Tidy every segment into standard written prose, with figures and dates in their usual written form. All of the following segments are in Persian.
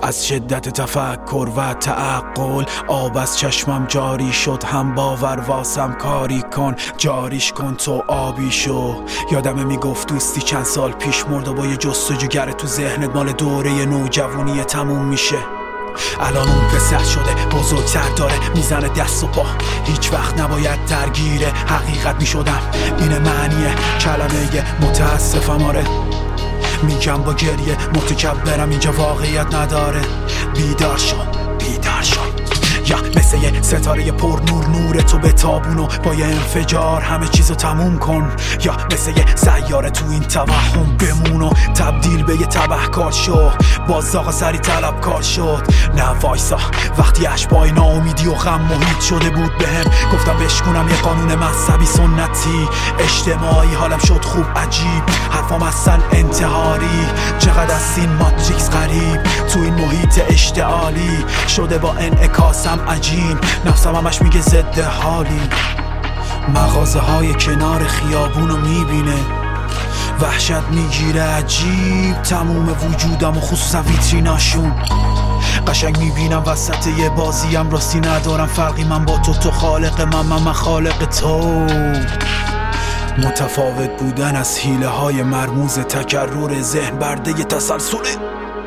از شدت تفکر و تعقل آب از چشمم جاری شد، هم باور واسم کاری کن، جاریش کن تو آبی شو. یادمه میگفت دوستی چند سال پیش مرد و با یه جستجوگر تو ذهنت مال دوره نوجوانی تموم میشه. الان اون پسر شده بزرگتر، داره میزنه دست و پا، هیچ وقت نباید درگیر حقیقت میشدم. اینه معنی کلمه متاسفم. آره میگم با گریه متکبرم، اینجا واقعیت نداره. بیدار شو بیدار شو، یا مثل یه ستاره پر نور، نور تو به تابونو با یه انفجار همه چیزو تموم کن. یا مثل یه سیاره تو این توهم بمون و تبدیل به یه تبهکار شو. باز آقا سری طلبکار شد. نه وایسا، وقتی اشباهای ناامیدی و غم محیط شده بود بهم، گفتم بشکنم یه قانون مذهبی سنتی اجتماعی. حالم شد خوب عجیب، حرفام اصلا انتحاری. چقدر از این ماتریکس غریب تو این محیط اشتعالی شده با انعکاسم عجین. نفسم همش میگه ضد حالی. مغازه های کنار خیابونو میبینه، وحشت میگیره عجیب تموم وجودم و خصوصا ویتریناشون. قشنگ میبینم وسط یه بازیم راستی ندارم فرقی من با تو خالق من خالق تو. متفاوت بودن از حیله های مرموز تکرر ذهن برده ی تسلسله.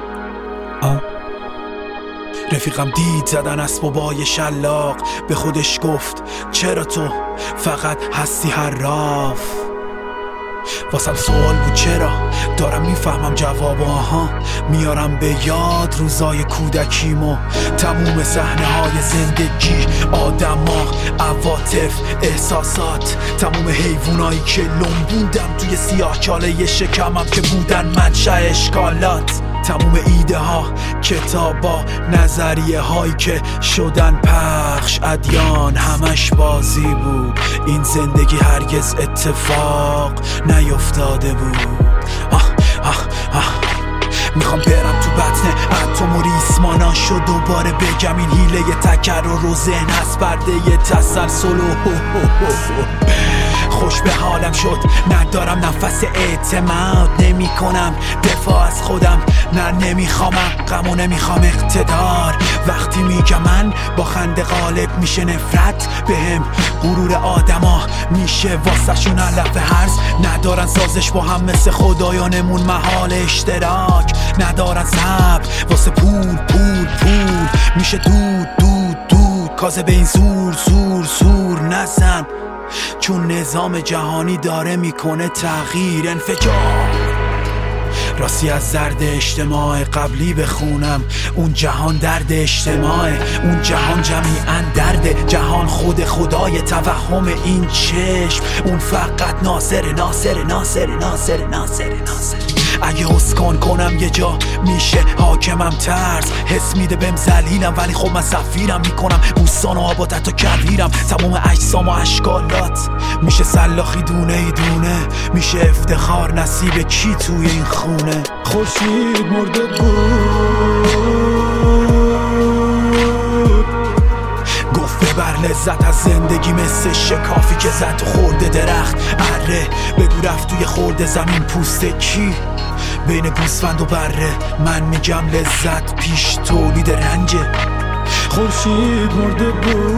رفیقم دید زدن اسبابای شلاق، به خودش گفت چرا تو فقط هستی حراف. واسم سوال بود چرا، دارم میفهمم جواب. آها میارم به یاد روزای کودکیمو، تموم صحنه های زندگی، آدما، عواطف، احساسات، تموم حیوانایی که لنبوندم توی سیاهچاله شکمم که بودن منشأ اشکالات. تموم ایده ها، کتابا، نظریه هایی که شدن پخش، ادیان، همش بازی بود. این زندگی هرگز اتفاق نیفتاده بود. میخوام برم تو بطن اتم و ریسمانان شد دوباره بگم این حیله تکرر و ذهن هست برده ی تسلسل. خوش به حالم شد، ندارم نفس اعتماد، نمی کنم دفاع از خودم، نه نمیخوامم غم و نمیخوام اقتدار. وقتی میگم من با خنده غالب میشه نفرت بهم، غرور آدما میشه واسه شون علف هرز. ندارن سازش با هم مثل خدایانمون، محال اشتراک ندارن صبر واسه پول میشه دود کازه به این زور نزن، چون نظام جهانی داره میکنه تغییر، انفجار. راستی از زرد اجتماع قبلی بخونم، اون جهان درد اجتماع، اون جهان جمیعا درد جهان خود خدای توهم این چشم، اون فقط ناصر. اگه اسکان کنم یه جا میشه حاکمم، ترس حس میده بهم ذلیلم، ولی خب من سفیرم، میکنم بوستان و آباد حتی کویرم. تمام اجسام و اشکالات میشه سلاخی دونه ای دونه، میشه افتخار نصیب کی توی این خونه. خورشید مرده بود، گفت ببر لذت از زندگی مثل شکافی که زد و خورده درخت. اره بگو رفت توی خورده زمین پوست کی، بین گوسفند و بره. من میگم لذت پیش تولید رنجه. خورشید مرده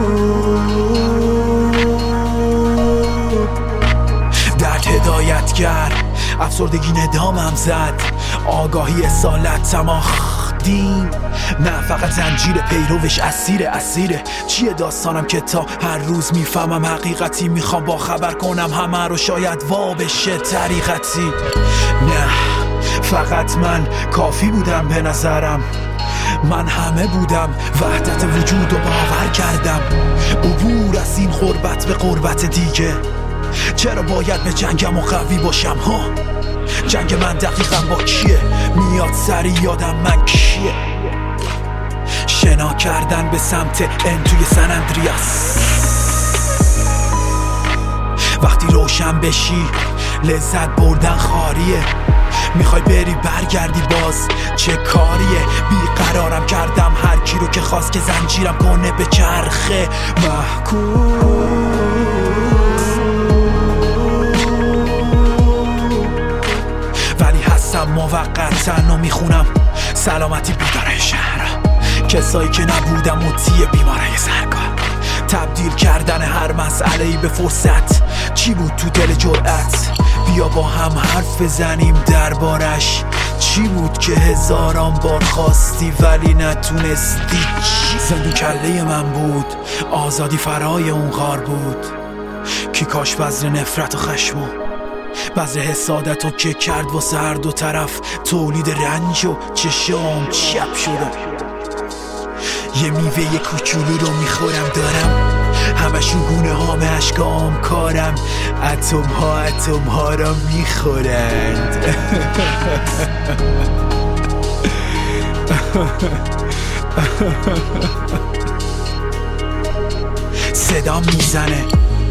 بود، درد هدایتگر، افسردگی ندامم زد، آگاهی اصالت دین، نه فقط زنجیر پیروش اسیره. چیه داستانم که تا هر روز میفهمم حقیقتی، میخوام با خبر کنم همه رو، شاید وا بشه طریقتی. نه فقط من کافی بودم به نظرم، من همه بودم، وحدت وجود رو باور کردم، عبور از این غربت به غربت دیگه. چرا باید به جنگم و قوی باشم ها؟ جنگ من دقیقا با کیه؟ میاد سری یادم من کیه؟ شنا کردن به سمت ان توی سن اندریاس. وقتی روشن بشی لذت بردن خاریه، میخوای بری برگردی باز چه کاریه؟ بیقرارم کردم هر کی رو که خواست که زنجیرم کنه به چرخه محکوم. ولی هستم موقتاً و میخونم سلامتی بیدار شهر. کسایی که نبودم مطیع بیماره سرکار، تبدیل کردن هر مسئله‌ای به فرصت. چی بود تو دل جرأت؟ بیا با هم حرف بزنیم دربارش. چی بود که هزاران بار خواستی ولی نتونستی؟ زندون کله من بود، آزادی فرای اون غار بود. کی کاش بذر نفرت و خشم و بذر حسادت و که کرد واسه هر دو طرف تولید رنج و چشام چپ شدم. یه میوه کوچولو رو میخورم دارم همشون گونه هام اشکام کارم. اتم ها را میخورند. صدا میزنه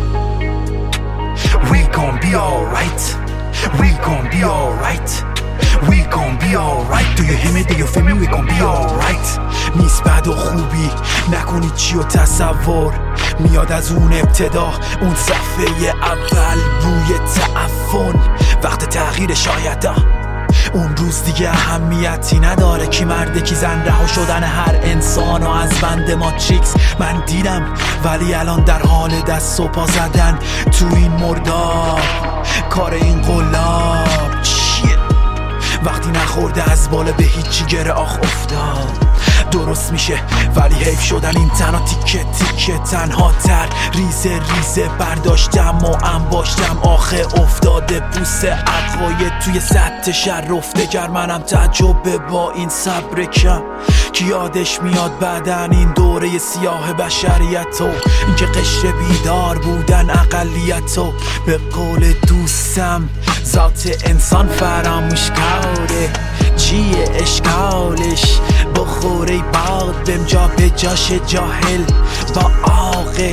We gon' be alright, we gon' be alright, we gon' be alright. Do you hear me, do you feel me, we gon' be alright. نیست بد و خوبی، نکنید چی و تصور میاد از اون ابتدا، اون صفحه اول بوی تعفن. وقت تغییر شاید اون روز دیگه اهمیتی نداره کی مرده کی زن. رها شدن هر انسان و از بند ماتریکس من دیدم، ولی الان در حال دست و پا زدن تو این مرداب. کار این قلاب چیه وقتی نخورده از بالا به هیچی گره آخ افتاد. درست میشه ولی حیف شدن این تنها تیکه تیکه تنها تر. ریزه برداشتم و انباشتم آخه افتاده پوست عقاید توی سطح شر رفته گر. منم تعجب با این صبر کم که یادش میاد بعدن این دوره سیاه بشریت و اینکه قشر بیدار بودن اقلیت و به قول دوستم ذات انسان فراموش کاره. چیه اشکالش بخوره باد بهم جا به جاش جاهل با عاقل.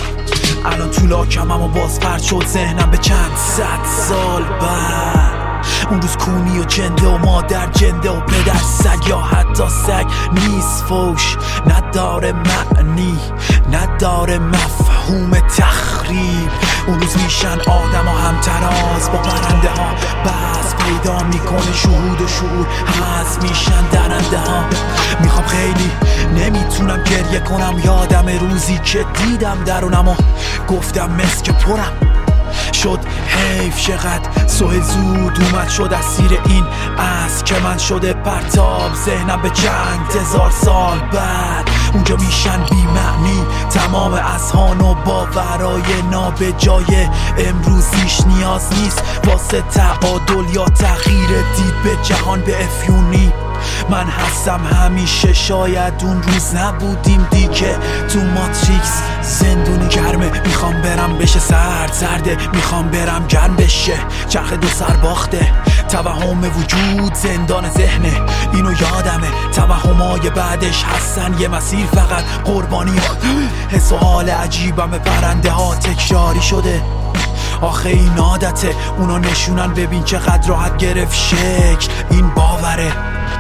الان تو لاکمم و باز پرد شد ذهنم به چند صد سال بعد. اون روز کونی و جنده و مادر جنده و پدر سگ یا حتی سگ نیست فوش. نداره معنی نداره مفهوم تخریب. اون روز میشن آدم و همتراز با پرنده ها بس پیدا میکنه شهود و شعور هست میشن درنده ها. میخوام خیلی نمیتونم گریه کنم یادم روزی که دیدم درونم و گفتم مسک پرم شد حیف چقدر سوه زود اومد شد اسیر این از که من شده پرتاب ذهنم به چند هزار سال بعد. اونجا میشن بی معنی تمام اذهان و باورای نابجای امروزیش نیاز نیست واسه تعادل یا تغییر دید به جهان به افیونی. من هستم همیشه شاید اون روز نبودیم دیگه تو ماتریکس زندونی گرمه. میخوام برم بشه سرده میخوام برم گرم بشه چرخ دو سر باخته. توهم وجود زندان ذهنه اینو یادمه. توهمای بعدش هستن یه مسیر فقط قربانی ها. حس و حال عجیبم پرنده ها تکراری شده آخه این عادته. اونا نشونن ببین چقدر راحت گرفت شکل این باوره.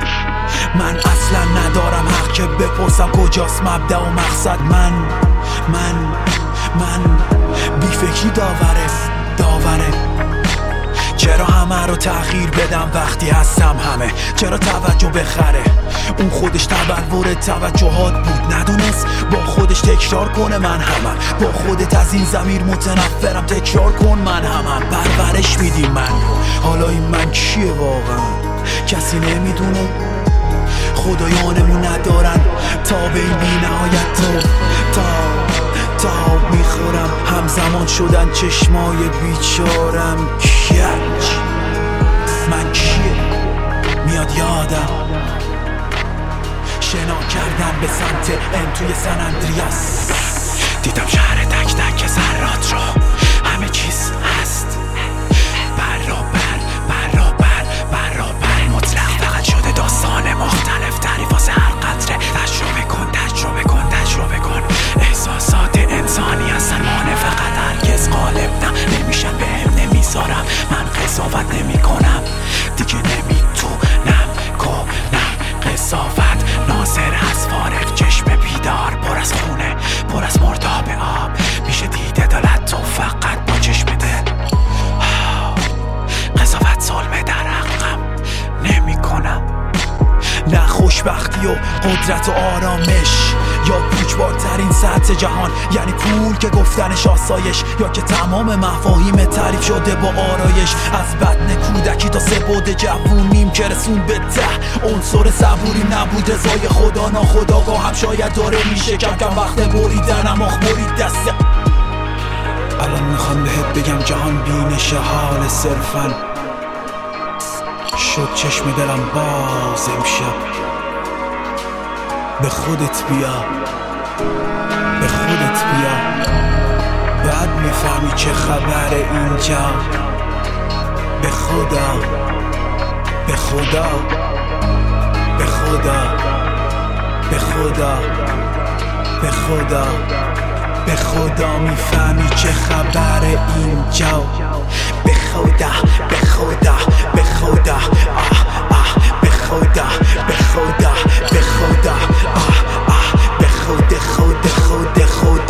من اصلا ندارم حق که بپرسم کجاست مبدأ و مقصد. من بی فکری داوره. چرا همه رو تغییر بدم وقتی هستم همه؟ چرا توجه بخره؟ اون خودش تبلور توجهات بود ندونست با خودش تکرار کنه. من همم با خودت از این ضمیر متنفرم تکرار کن. من همم پرورش میدیم من حالا این من کیه واقعا کسی نمیدونه. خدایانمون ندارن تا به این بی نهایت تا میخورم. همزمان شدن چشمای بیچارم کج. من کیه میاد یادم شنا کردم به سمت ان توی سن اندریاس. دیدم شهر تک تک ذرات رو همه چیز هست برابر مطلق فقط شده داستان مختلف تری واسه هر قطره. تجربه کن احساسات انسانی هستن مانع فقط هرگز غالب نمیشن بهم نمیذارم. من قضاوت نمی کنم دیگه نمیتونم کنم قضاوت. ناظر از فارغ چشم بیدار پر از خونه پر از مرداب آب. قدرت و آرامش، یا پوچبارترین سطح جهان یعنی پول که گفتنش آسایش، یا که تمام مفاهیم تعریف شده با آرایش. از بدن کودکی تا سه جوونیم که رسون به ته، عنصر صبوری نبود رضای خدا ناخودآگاه هم شاید داره میشه کم کم وقت بریدنم آخ برید دسته. الان میخوام بهت بگم جهان بینش حال صرفن شد چشم دلم باز امشب. به خودت بیا، به خودت بیا، بعد میفهمی چه خبر اینجا. به خدا، به خدا، به خدا، به خدا، به خدا، به خدا میفهمی چه خبر اینجا. به خدا، به خدا، به خدا، آه آه، به خدا، به خدا، به خدا، آه آه، به خود خود خود خود